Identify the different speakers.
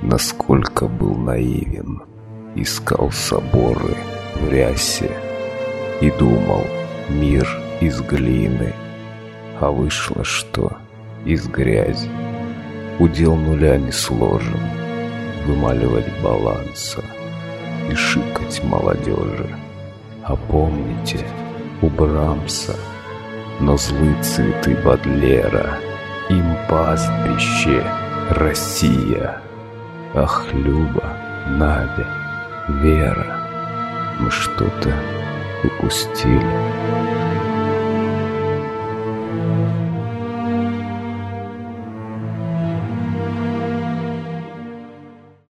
Speaker 1: Насколько был наивен, искал соборы в рясе и думал, мир из глины, а вышло что? Из грязи. Удел нуля не сложен, вымаливать баланса и шикать молодежи. А помните, у Брамса, но злы цветы Бодлера, им пастбище Россия. Ах, Люба, Надя, Вера, мы что-то упустили.